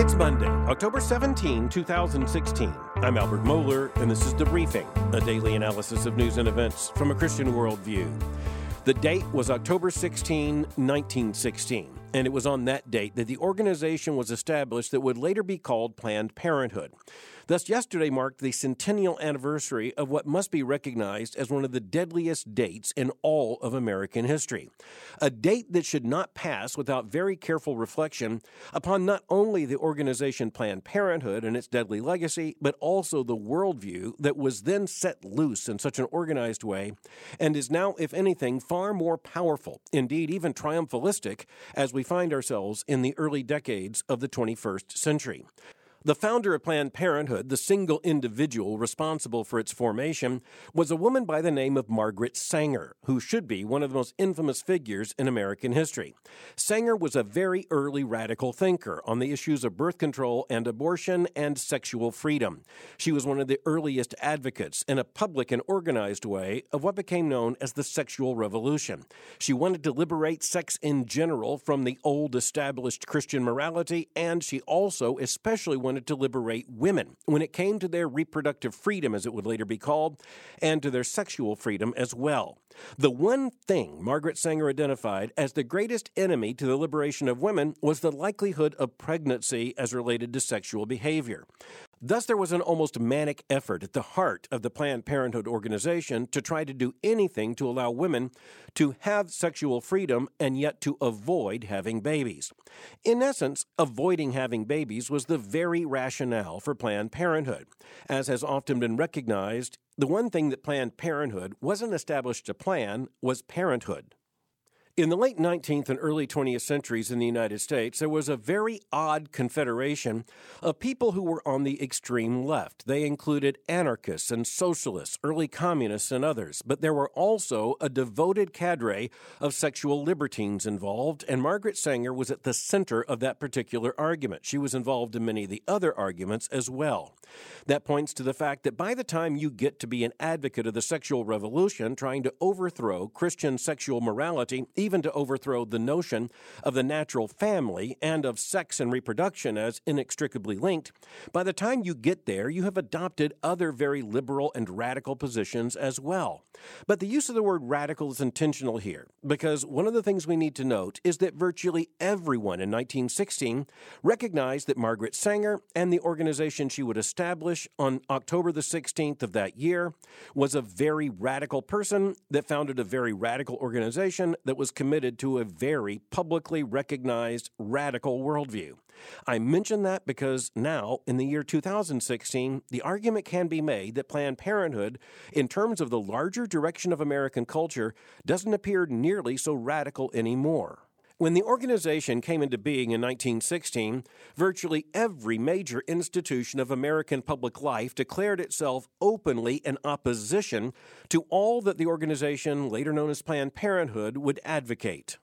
It's Monday, October 17, 2016. I'm Albert Mohler, and this is The Briefing, a daily analysis of news and events from a Christian worldview. The date was October 16, 1916, and it was on that date that the organization was established that would later be called Planned Parenthood. Thus, yesterday marked the centennial anniversary of what must be recognized as one of the deadliest dates in all of American history. A date that should not pass without very careful reflection upon not only the organization Planned Parenthood and its deadly legacy, but also the worldview that was then set loose in such an organized way and is now, if anything, far more powerful, indeed even triumphalistic, as we find ourselves in the early decades of the 21st century. The founder of Planned Parenthood, the single individual responsible for its formation, was a woman by the name of Margaret Sanger, who should be one of the most infamous figures in American history. Sanger was a very early radical thinker on the issues of birth control and abortion and sexual freedom. She was one of the earliest advocates in a public and organized way of what became known as the sexual revolution. She wanted to liberate sex in general from the old established Christian morality, and she also especially wanted to liberate women when it came to their reproductive freedom, as it would later be called, and to their sexual freedom as well. The one thing Margaret Sanger identified as the greatest enemy to the liberation of women was the likelihood of pregnancy as related to sexual behavior. Thus, there was an almost manic effort at the heart of the Planned Parenthood organization to try to do anything to allow women to have sexual freedom and yet to avoid having babies. In essence, avoiding having babies was the very rationale for Planned Parenthood. As has often been recognized, the one thing that Planned Parenthood wasn't established to plan was parenthood. In the late 19th and early 20th centuries in the United States, there was a very odd confederation of people who were on the extreme left. They included anarchists and socialists, early communists, and others. But there were also a devoted cadre of sexual libertines involved, and Margaret Sanger was at the center of that particular argument. She was involved in many of the other arguments as well. That points to the fact that by the time you get to be an advocate of the sexual revolution, trying to overthrow Christian sexual morality, even to overthrow the notion of the natural family and of sex and reproduction as inextricably linked, by the time you get there, you have adopted other very liberal and radical positions as well. But the use of the word radical is intentional here, because one of the things we need to note is that virtually everyone in 1916 recognized that Margaret Sanger and the organization she would establish on October the 16th of that year was a very radical person that founded a very radical organization that was committed to a very publicly recognized radical worldview. I mention that because now, in the year 2016, the argument can be made that Planned Parenthood, in terms of the larger direction of American culture, doesn't appear nearly so radical anymore. When the organization came into being in 1916, virtually every major institution of American public life declared itself openly in opposition to all that the organization, later known as Planned Parenthood, would advocate.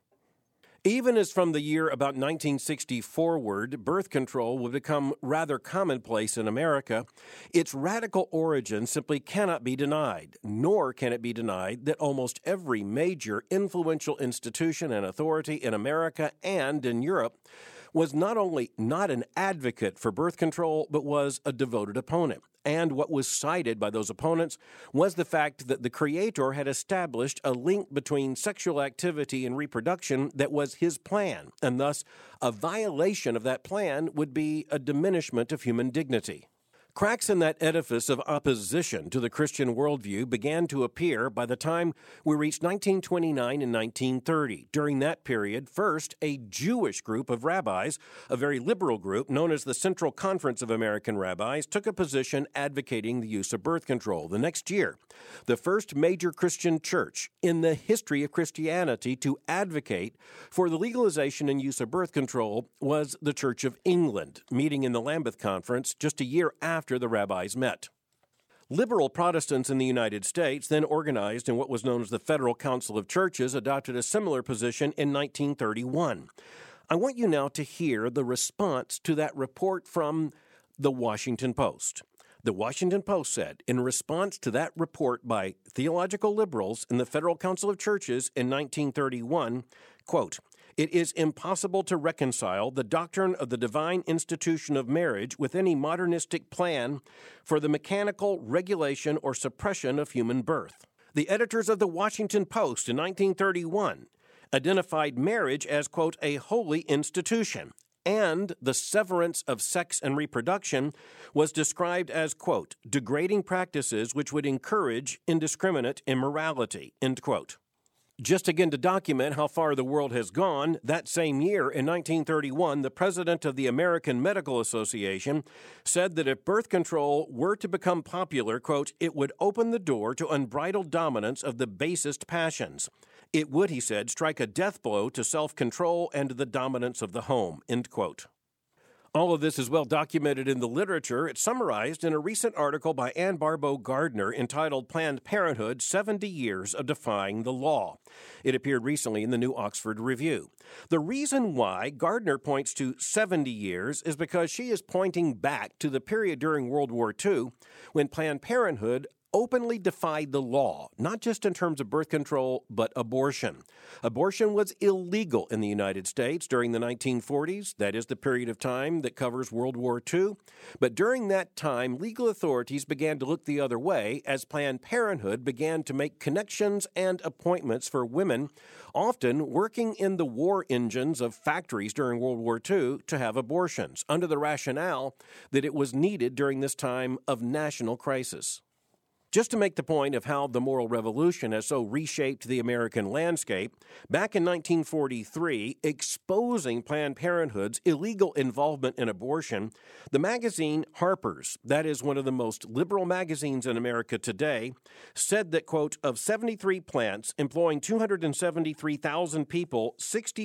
Even as from the year about 1960 forward, birth control would become rather commonplace in America, its radical origin simply cannot be denied, nor can it be denied that almost every major influential institution and authority in America and in Europe was not only not an advocate for birth control, but was a devoted opponent. And what was cited by those opponents was the fact that the Creator had established a link between sexual activity and reproduction that was His plan, and thus a violation of that plan would be a diminishment of human dignity. Cracks in that edifice of opposition to the Christian worldview began to appear by the time we reached 1929 and 1930. During that period, first, a Jewish group of rabbis, a very liberal group known as the Central Conference of American Rabbis, took a position advocating the use of birth control. The next year, the first major Christian church in the history of Christianity to advocate for the legalization and use of birth control was the Church of England, meeting in the Lambeth Conference just a year after the rabbis met. Liberal Protestants in the United States, then organized in what was known as the Federal Council of Churches, adopted a similar position in 1931. I want you now to hear the response to that report from the Washington Post. The Washington Post said, in response to that report by theological liberals in the Federal Council of Churches in 1931, quote, It is impossible to reconcile the doctrine of the divine institution of marriage with any modernistic plan for the mechanical regulation or suppression of human birth. The editors of the Washington Post in 1931 identified marriage as, quote, a holy institution, and the severance of sex and reproduction was described as, quote, degrading practices which would encourage indiscriminate immorality, end quote. Just again to document how far the world has gone, that same year in 1931, the president of the American Medical Association said that if birth control were to become popular, quote, it would open the door to unbridled dominance of the basest passions. It would, he said, strike a death blow to self-control and the dominance of the home, end quote. All of this is well documented in the literature. It's summarized in a recent article by Anne Barbeau Gardner entitled Planned Parenthood, 70 Years of Defying the Law. It appeared recently in the New Oxford Review. The reason why Gardner points to 70 years is because she is pointing back to the period during World War II when Planned Parenthood openly defied the law, not just in terms of birth control, but abortion. Abortion was illegal in the United States during the 1940s. That is the period of time that covers World War II. But during that time, legal authorities began to look the other way as Planned Parenthood began to make connections and appointments for women, often working in the war engines of factories during World War II, to have abortions, under the rationale that it was needed during this time of national crisis. Just to make the point of how the moral revolution has so reshaped the American landscape, back in 1943, exposing Planned Parenthood's illegal involvement in abortion, the magazine Harper's, that is one of the most liberal magazines in America today, said that, quote, of 73 plants employing 273,000 people,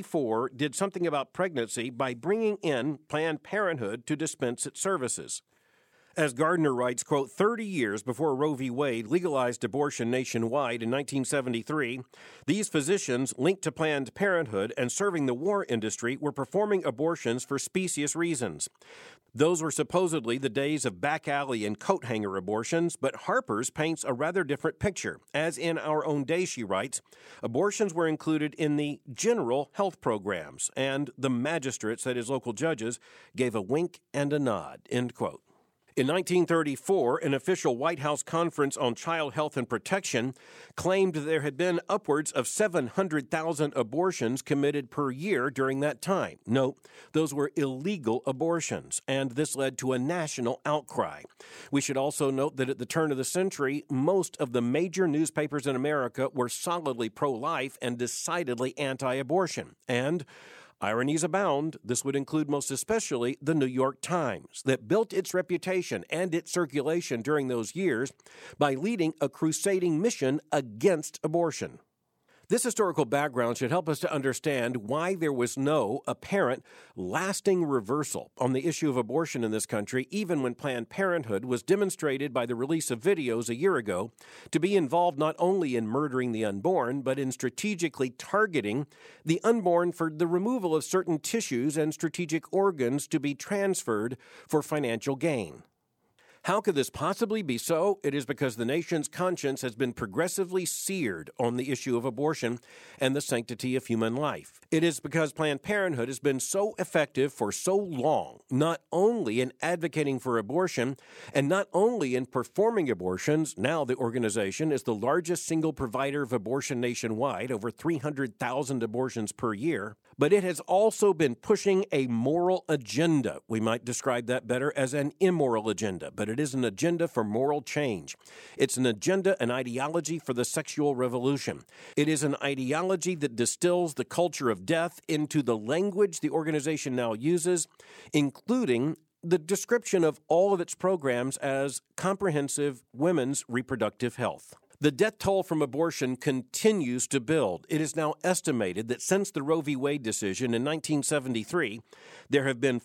64 did something about pregnancy by bringing in Planned Parenthood to dispense its services. As Gardner writes, quote, 30 years before Roe v. Wade legalized abortion nationwide in 1973, these physicians linked to Planned Parenthood and serving the war industry were performing abortions for specious reasons. Those were supposedly the days of back alley and coat hanger abortions, but Harper's paints a rather different picture. As in our own day, she writes, abortions were included in the general health programs, and the magistrates, that is local judges, gave a wink and a nod, end quote. In 1934, an official White House conference on child health and protection claimed there had been upwards of 700,000 abortions committed per year during that time. No, those were illegal abortions, and this led to a national outcry. We should also note that at the turn of the century, most of the major newspapers in America were solidly pro-life and decidedly anti-abortion. And ironies abound. This would include most especially the New York Times, that built its reputation and its circulation during those years by leading a crusading mission against abortion. This historical background should help us to understand why there was no apparent lasting reversal on the issue of abortion in this country, even when Planned Parenthood was demonstrated by the release of videos a year ago to be involved not only in murdering the unborn, but in strategically targeting the unborn for the removal of certain tissues and strategic organs to be transferred for financial gain. How could this possibly be so? It is because the nation's conscience has been progressively seared on the issue of abortion and the sanctity of human life. It is because Planned Parenthood has been so effective for so long, not only in advocating for abortion and not only in performing abortions. Now the organization is the largest single provider of abortion nationwide, over 300,000 abortions per year. But it has also been pushing a moral agenda. We might describe that better as an immoral agenda, but it is an agenda for moral change. It's an agenda, an ideology for the sexual revolution. It is an ideology that distills the culture of death into the language the organization now uses, including the description of all of its programs as comprehensive women's reproductive health. The death toll from abortion continues to build. It is now estimated that since the Roe v. Wade decision in 1973, there have been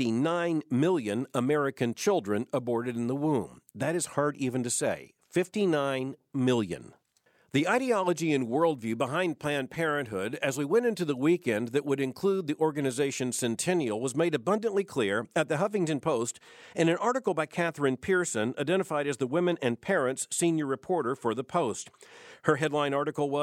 59 million American children aborted in the womb. That is hard even to say. 59 million. The ideology and worldview behind Planned Parenthood as we went into the weekend that would include the organization's centennial was made abundantly clear at the Huffington Post in an article by Catherine Pearson, identified as the Women and Parents senior reporter for the Post. Her headline article was,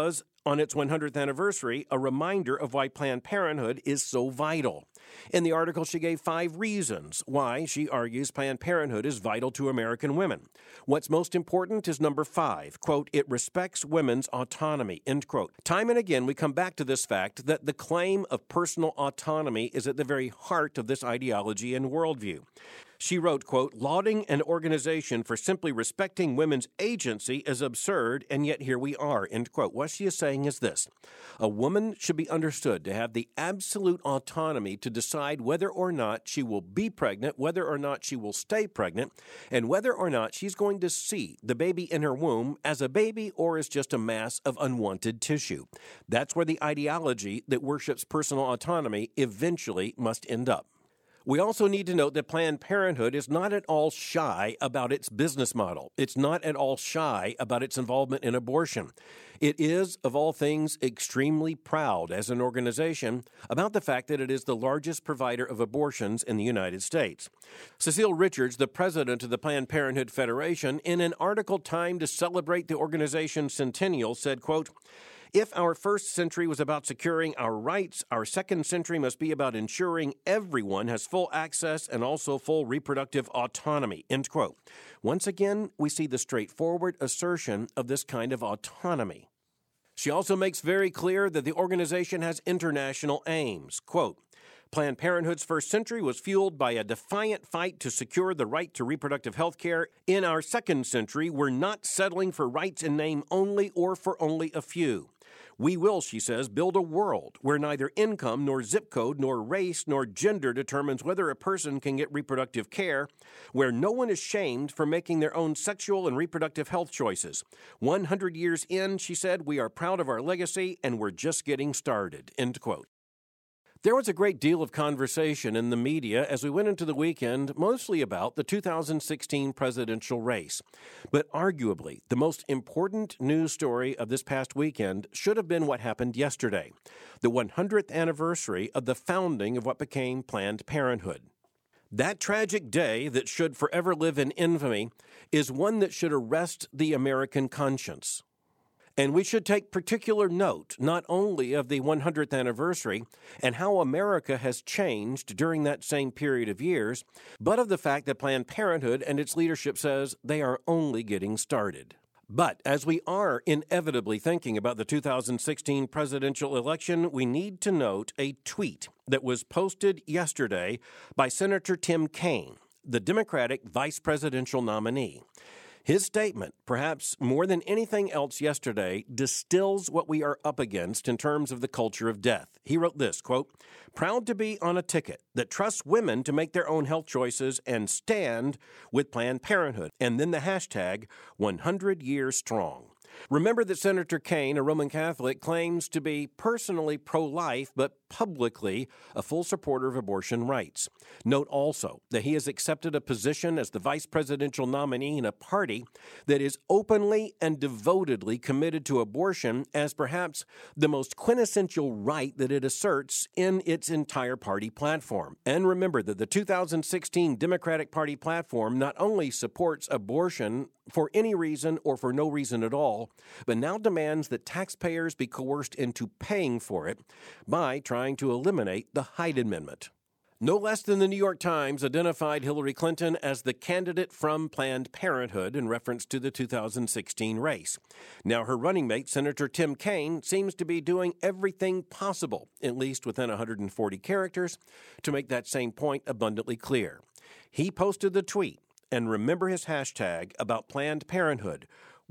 on its 100th anniversary, a reminder of why Planned Parenthood is so vital. In the article, she gave 5 reasons why she argues Planned Parenthood is vital to American women. What's most important is number 5, quote, "It respects women's autonomy," end quote. Time and again, we come back to this fact that the claim of personal autonomy is at the very heart of this ideology and worldview. She wrote, quote, "Lauding an organization for simply respecting women's agency is absurd, and yet here we are," end quote. What she is saying is this: a woman should be understood to have the absolute autonomy to decide whether or not she will be pregnant, whether or not she will stay pregnant, and whether or not she's going to see the baby in her womb as a baby or as just a mass of unwanted tissue. That's where the ideology that worships personal autonomy eventually must end up. We also need to note that Planned Parenthood is not at all shy about its business model. It's not at all shy about its involvement in abortion. It is, of all things, extremely proud as an organization about the fact that it is the largest provider of abortions in the United States. Cecile Richards, the president of the Planned Parenthood Federation, in an article timed to celebrate the organization's centennial, said, quote, "If our first century was about securing our rights, our second century must be about ensuring everyone has full access and also full reproductive autonomy," end quote. Once again, we see the straightforward assertion of this kind of autonomy. She also makes very clear that the organization has international aims. Quote, "Planned Parenthood's first century was fueled by a defiant fight to secure the right to reproductive health care. In our second century, we're not settling for rights in name only or for only a few. We will," she says, "build a world where neither income nor zip code nor race nor gender determines whether a person can get reproductive care, where no one is shamed for making their own sexual and reproductive health choices. 100 years in," she said, "we are proud of our legacy and we're just getting started," end quote. There was a great deal of conversation in the media as we went into the weekend, mostly about the 2016 presidential race. But arguably, the most important news story of this past weekend should have been what happened yesterday, the 100th anniversary of the founding of what became Planned Parenthood. That tragic day that should forever live in infamy is one that should arrest the American conscience. And we should take particular note not only of the 100th anniversary and how America has changed during that same period of years, but of the fact that Planned Parenthood and its leadership says they are only getting started. But as we are inevitably thinking about the 2016 presidential election, we need to note a tweet that was posted yesterday by Senator Tim Kaine, the Democratic vice presidential nominee. His statement, perhaps more than anything else yesterday, distills what we are up against in terms of the culture of death. He wrote this, quote, "Proud to be on a ticket that trusts women to make their own health choices and stand with Planned Parenthood." And then the hashtag 100 years strong. Remember that Senator Kaine, a Roman Catholic, claims to be personally pro-life, but publicly a full supporter of abortion rights. Note also that he has accepted a position as the vice presidential nominee in a party that is openly and devotedly committed to abortion as perhaps the most quintessential right that it asserts in its entire party platform. And remember that the 2016 Democratic Party platform not only supports abortion for any reason or for no reason at all, but now demands that taxpayers be coerced into paying for it by trying to eliminate the Hyde Amendment. No less than the New York Times identified Hillary Clinton as the candidate from Planned Parenthood in reference to the 2016 race. Now her running mate, Senator Tim Kaine, seems to be doing everything possible, at least within 140 characters, to make that same point abundantly clear. He posted the tweet, and remember his hashtag about Planned Parenthood,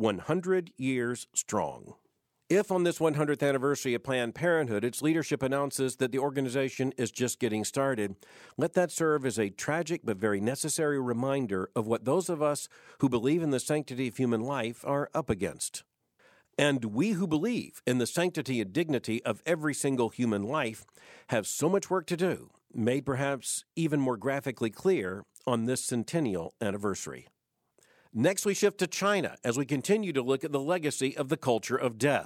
100 years strong. If on this 100th anniversary of Planned Parenthood, its leadership announces that the organization is just getting started, let that serve as a tragic but very necessary reminder of what those of us who believe in the sanctity of human life are up against. And we who believe in the sanctity and dignity of every single human life have so much work to do, made perhaps even more graphically clear on this centennial anniversary. Next, we shift to China as we continue to look at the legacy of the culture of death.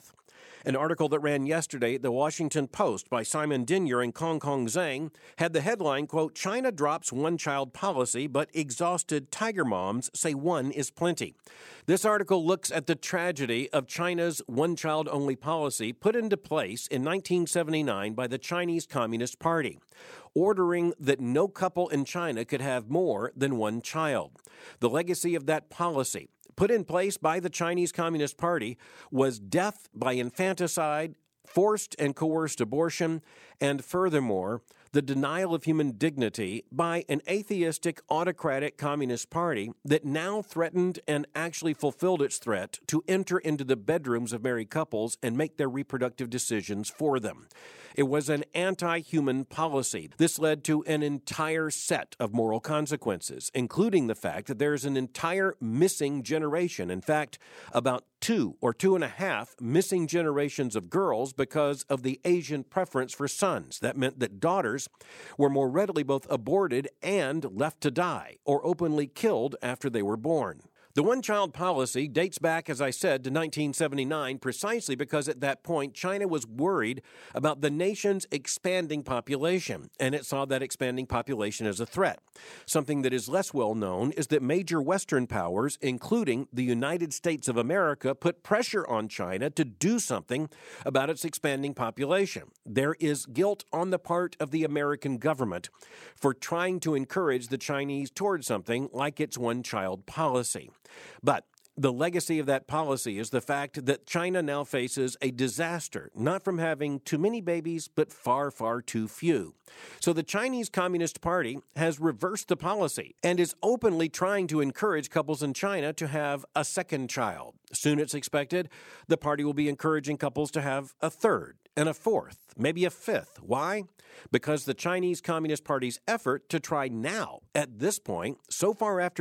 An article that ran yesterday at the Washington Post by Simon Denyer and Kong Zhang had the headline, quote, China drops one-child policy, but exhausted tiger moms say one is plenty. This article looks at the tragedy of China's one-child-only policy put into place in 1979 by the Chinese Communist Party, ordering that no couple in China could have more than one child. The legacy of that policy, put in place by the Chinese Communist Party, was death by infanticide, forced and coerced abortion, and furthermore, the denial of human dignity by an atheistic, autocratic communist party that now threatened and actually fulfilled its threat to enter into the bedrooms of married couples and make their reproductive decisions for them. It was an anti-human policy. This led to an entire set of moral consequences, including the fact that there's an entire missing generation. In fact, about 2 or 2.5 missing generations of girls because of the Asian preference for sons. That meant that daughters were more readily both aborted and left to die or openly killed after they were born. The one-child policy dates back, as I said, to 1979, precisely because at that point China was worried about the nation's expanding population, and it saw that expanding population as a threat. Something that is less well known is that major Western powers, including the United States of America, put pressure on China to do something about its expanding population. There is guilt on the part of the American government for trying to encourage the Chinese towards something like its one-child policy. But the legacy of that policy is the fact that China now faces a disaster, not from having too many babies, but far, far too few. So the Chinese Communist Party has reversed the policy and is openly trying to encourage couples in China to have a second child. Soon, it's expected, the party will be encouraging couples to have a third and a fourth, maybe a fifth. Why? Because the Chinese Communist Party's effort to try now, at this point, so far after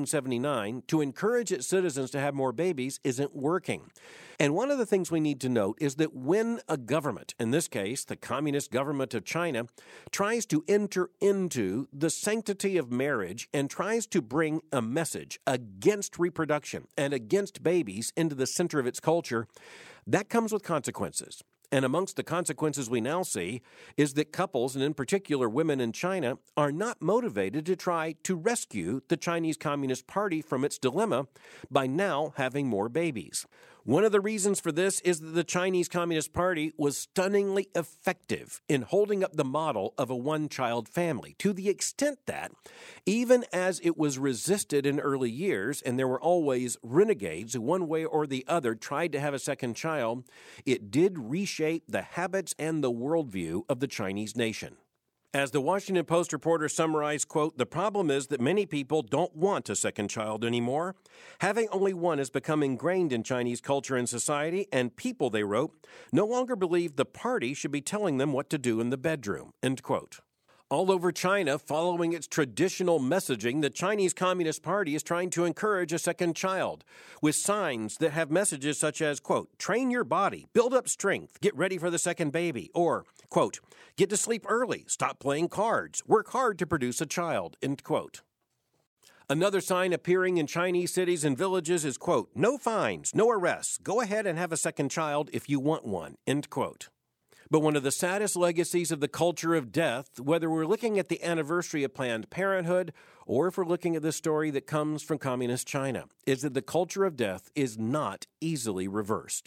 1979, to encourage its citizens to have more babies isn't working. And one of the things we need to note is that when a government, in this case, the Communist government of China, tries to enter into the sanctity of marriage and tries to bring a message against reproduction and against babies into the center of its culture, that comes with consequences. And amongst the consequences we now see is that couples, and in particular women in China, are not motivated to try to rescue the Chinese Communist Party from its dilemma by now having more babies. One of the reasons for this is that the Chinese Communist Party was stunningly effective in holding up the model of a one-child family, to the extent that, even as it was resisted in early years, and there were always renegades who one way or the other tried to have a second child, it did reshape the habits and the worldview of the Chinese nation. As the Washington Post reporter summarized, quote, the problem is that many people don't want a second child anymore. Having only one has become ingrained in Chinese culture and society, and people, they wrote, no longer believe the party should be telling them what to do in the bedroom, end quote. All over China, following its traditional messaging, the Chinese Communist Party is trying to encourage a second child with signs that have messages such as, quote, train your body, build up strength, get ready for the second baby, or, quote, get to sleep early, stop playing cards, work hard to produce a child, end quote. Another sign appearing in Chinese cities and villages is, quote, no fines, no arrests, go ahead and have a second child if you want one, end quote. But one of the saddest legacies of the culture of death, whether we're looking at the anniversary of Planned Parenthood or if we're looking at the story that comes from Communist China, is that the culture of death is not easily reversed.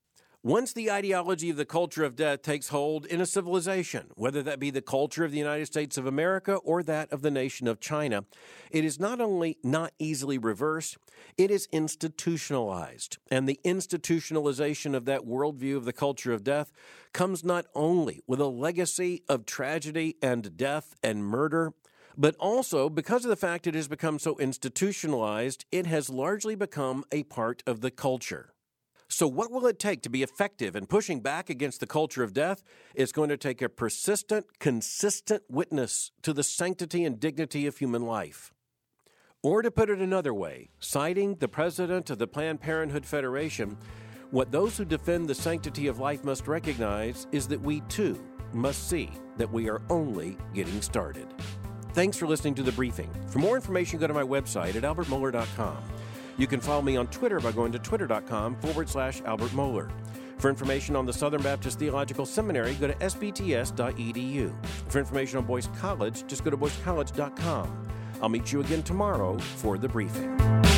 Once the ideology of the culture of death takes hold in a civilization, whether that be the culture of the United States of America or that of the nation of China, it is not only not easily reversed, it is institutionalized. And the institutionalization of that worldview of the culture of death comes not only with a legacy of tragedy and death and murder, but also because of the fact it has become so institutionalized, it has largely become a part of the culture. So what will it take to be effective in pushing back against the culture of death? It's going to take a persistent, consistent witness to the sanctity and dignity of human life. Or to put it another way, citing the president of the Planned Parenthood Federation, what those who defend the sanctity of life must recognize is that we too must see that we are only getting started. Thanks for listening to The Briefing. For more information, go to my website at albertmohler.com. You can follow me on Twitter by going to twitter.com/Albert Mohler. For information on the Southern Baptist Theological Seminary, go to sbts.edu. For information on Boyce College, just go to boycecollege.com. I'll meet you again tomorrow for the briefing.